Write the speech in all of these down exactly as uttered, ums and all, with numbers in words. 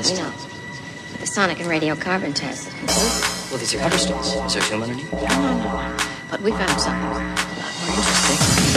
We know. But the sonic and radiocarbon test is conclusive. Well, these are everstones. Is there a film underneath? No, no, no. But we found something a lot more interesting.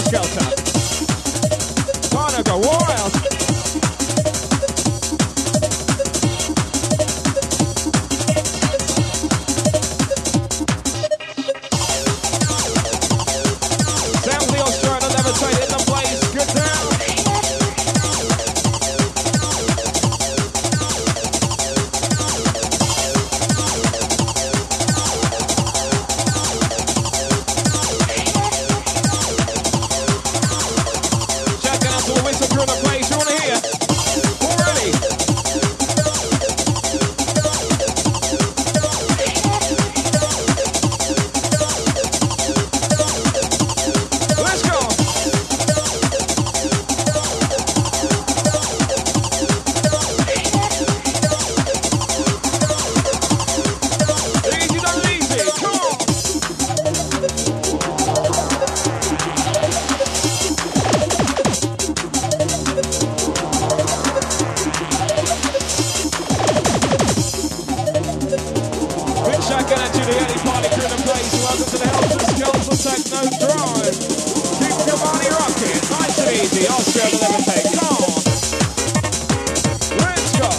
Skelter. Time to go wild. Sounds the Australian Levitate in the place. Good down. Checking out to the whistle crew in the place. You want to hear? Already. Let's go. Easy done easy. Come on. Big shout out to the early party crew in the place. Welcome to the Helter Skelter Techno Drive. Keep your body rocking. Nice and easy. Austria the Levitate. Come on. Let's go.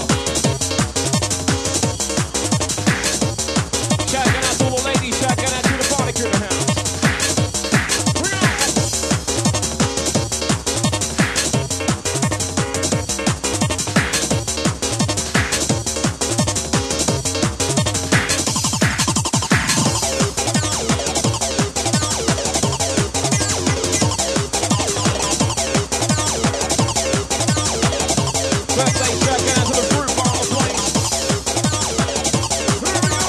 Shouting out to all the ladies. Shouting out to the party crew in the house. Bring it on. Birthday shouting out to the fruit bar place. Here we go.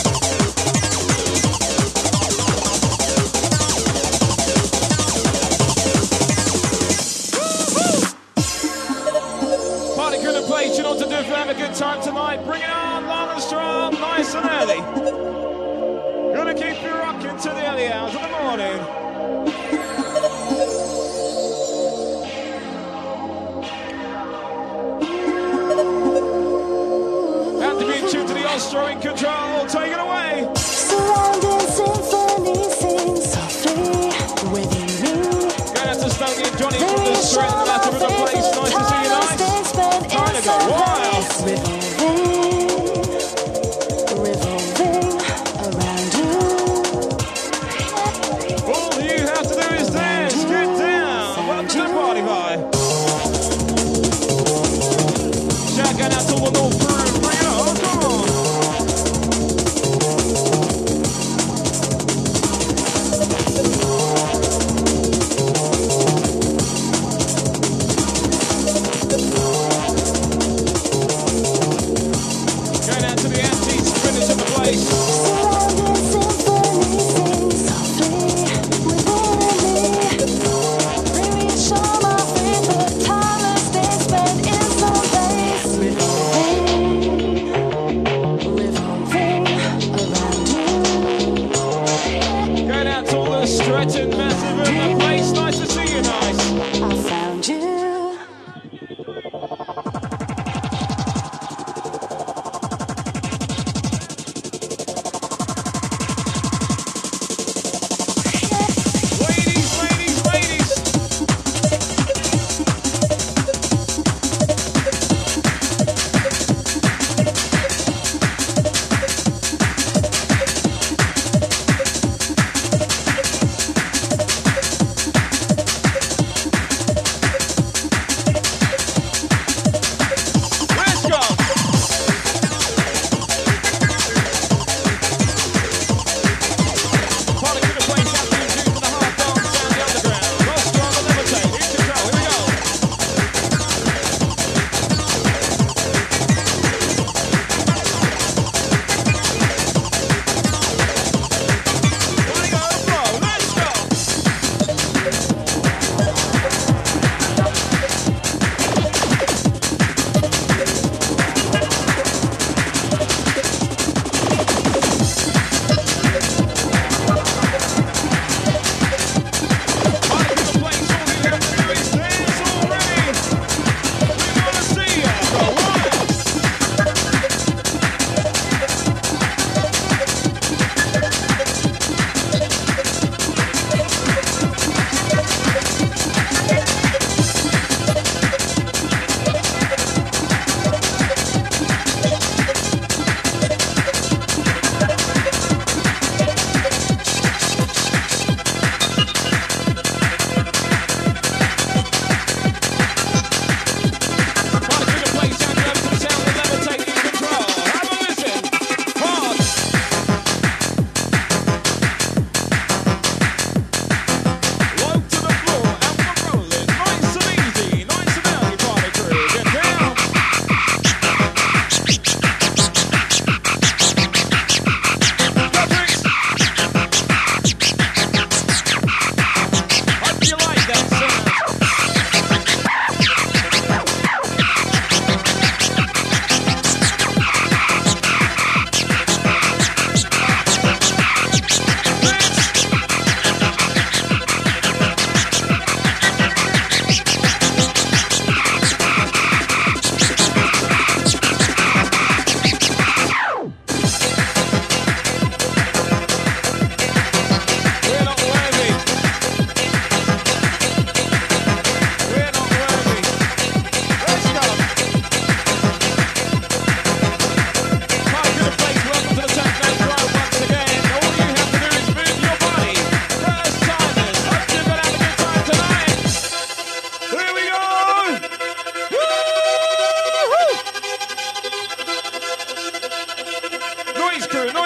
Party crew in the place, you know what to do if you have a good time tonight. Bring it on, long and strong, nice and early. Gonna keep you rocking to the early hours of the morning. And to be in tune to the Austro in control, take it away. Surrounding symphony sing softly within me. Going out to Stony and Johnny from the street and the latter of the place. Nice to see you, nice. Time to go wild. Revolving, revolving around you. All you have to do is dance, get down. Welcome to the party vibe. Shout out to all the North crew. Bring it on, come on.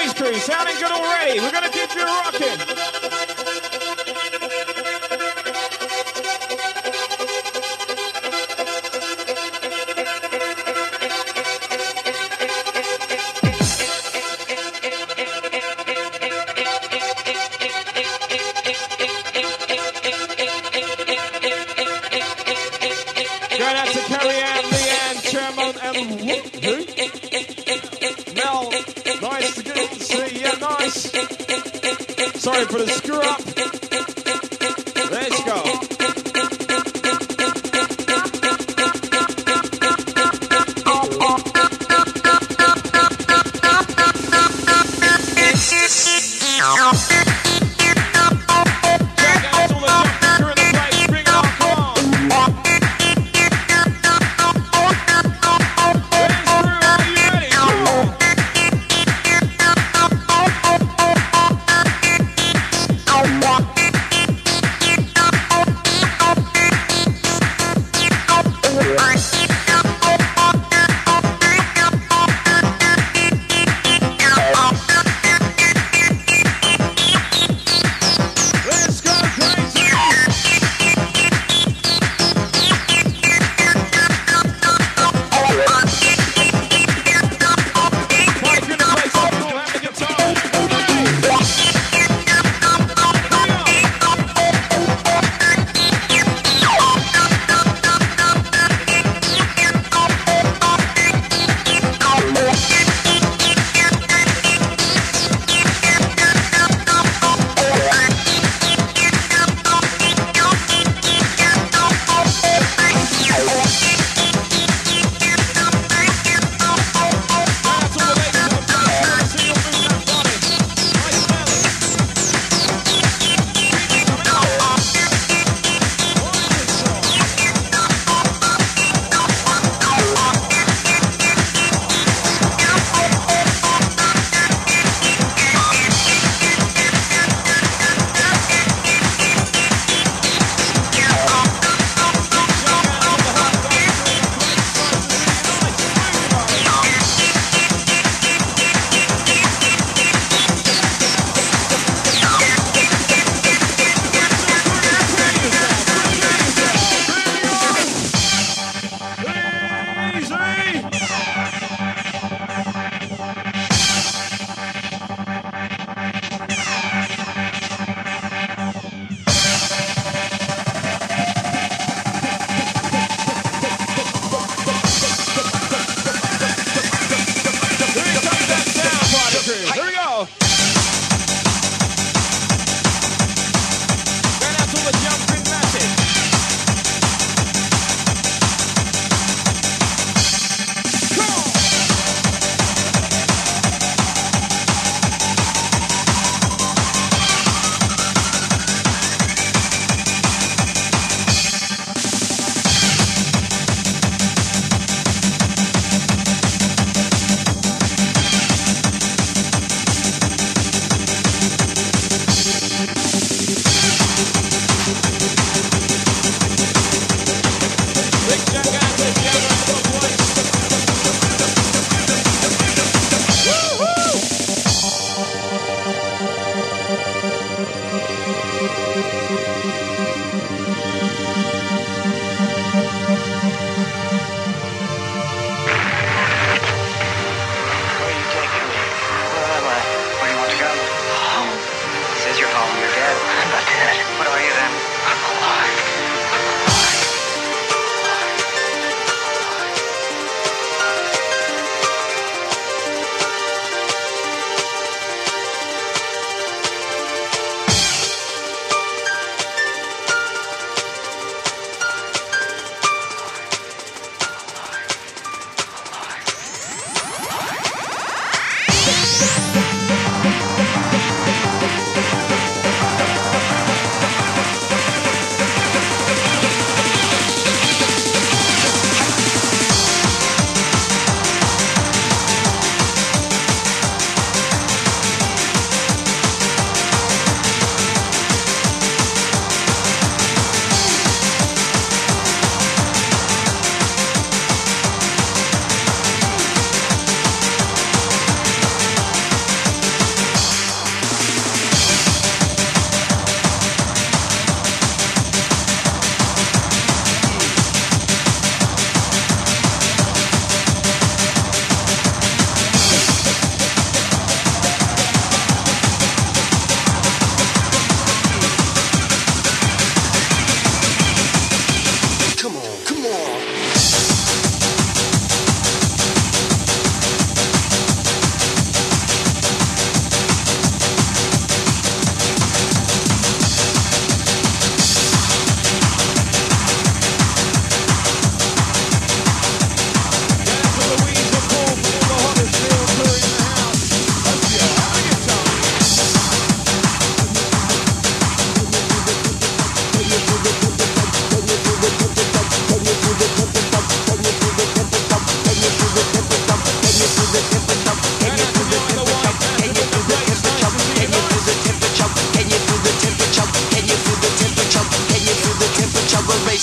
Noise Crew, sounding good already. We're gonna keep you rocking. Going out to Carrie Ann, Leanne, Chairman, and who? Mel, nice to get to see you, nice. Sorry for the screw up. Let's go. Check out all the jumping crew in the place. Bring it on, come on. Ladies crew, are you ready? Come on.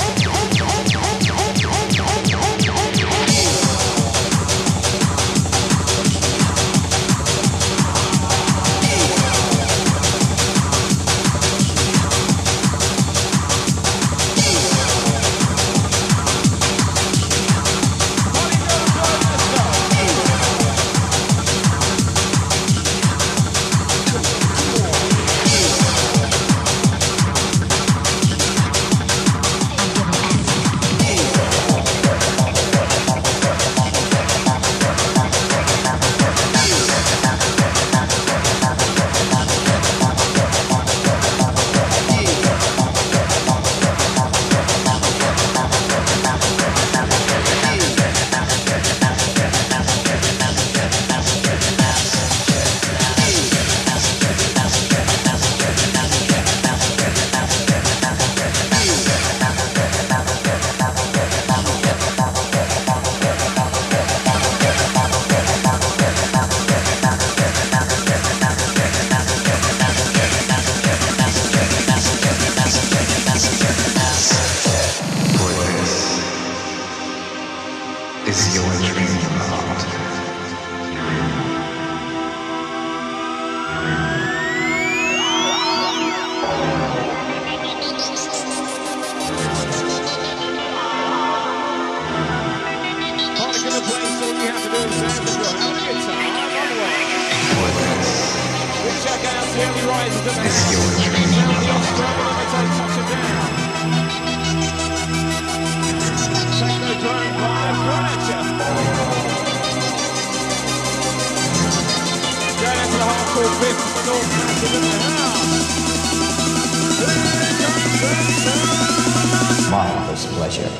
Party in the place, all you have to do is dance and go. Have a good time. Otherwise. Daily Rise is in the house. Now the Australian Limited touching down. Technodrome live furniture. Going into the hardcore bit from the North Massive in the house. Marvelous pleasure.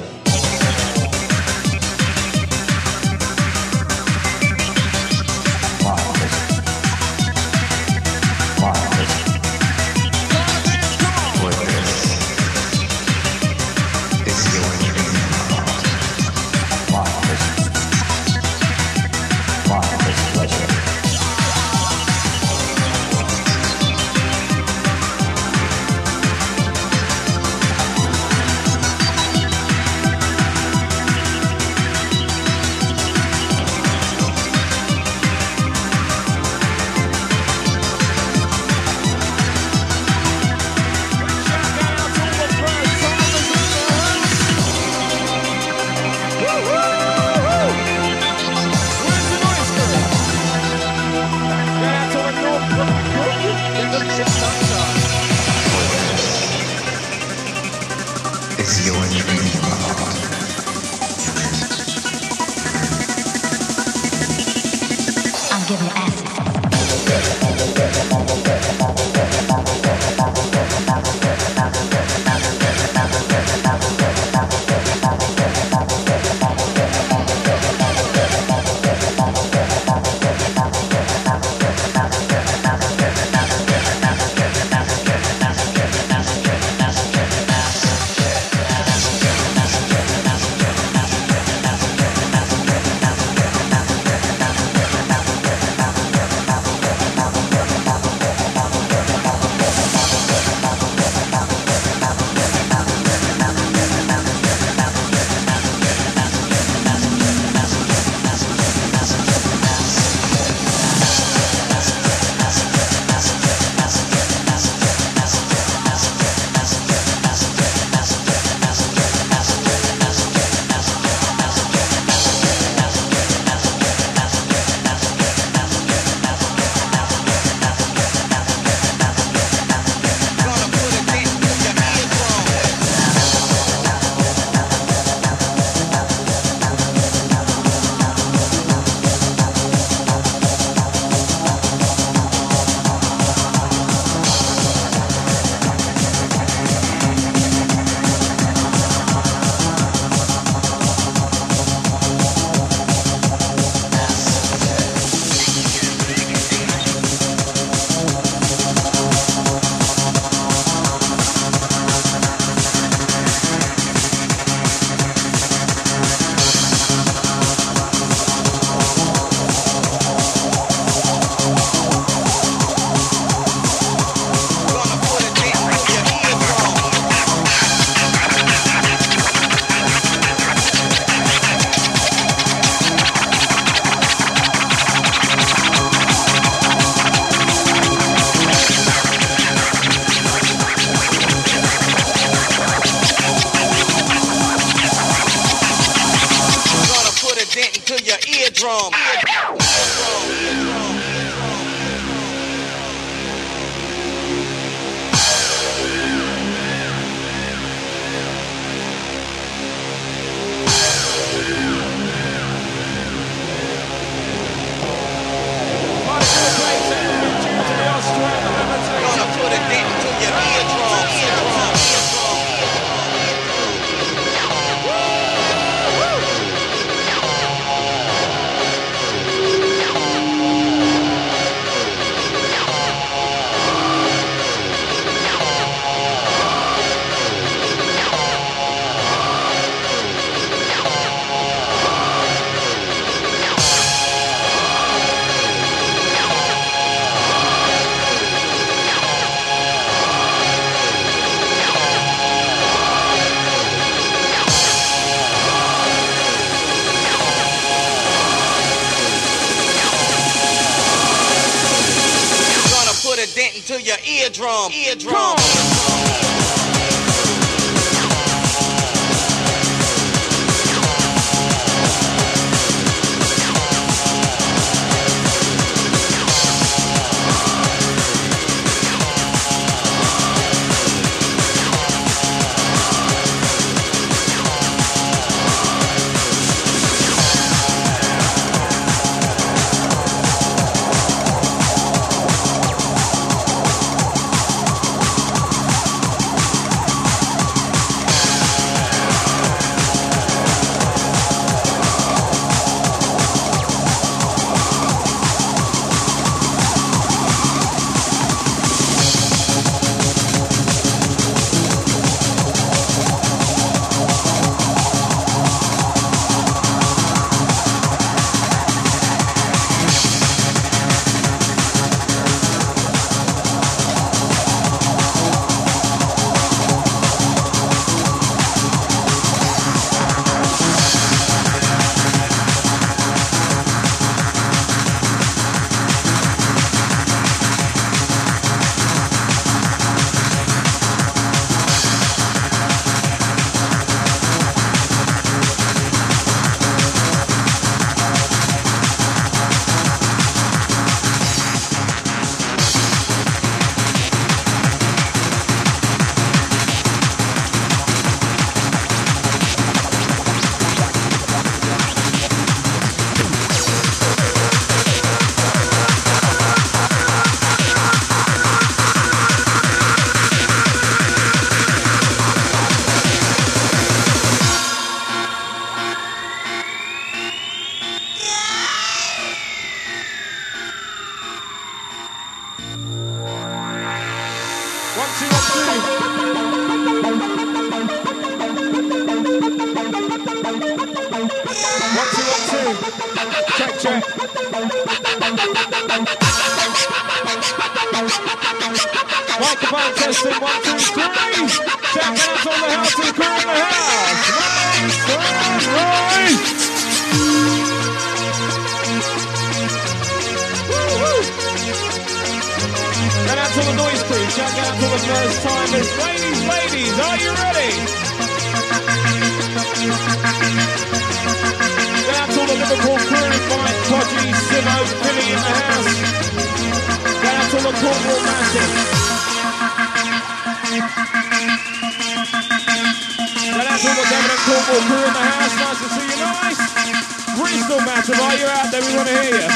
To your eardrum, eardrum. One, two, one, two. Check, check. Microphone testing, one, two, three. Check out on the house and crew in the house. Nice, right. Shout out to the noise crew. Shout out to the first timers. Ladies, ladies, are you ready? Shout out to the Liverpool crew. Mike, Podgy, Simo, Billy in the house. Shout out to the Cornwall Massive. Shout out to the Devon and Cornwall crew in the house. Nice to see you, nice. Bristol Massive, are you out there? We want to hear you.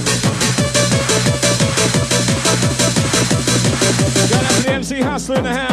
Hustler in the house.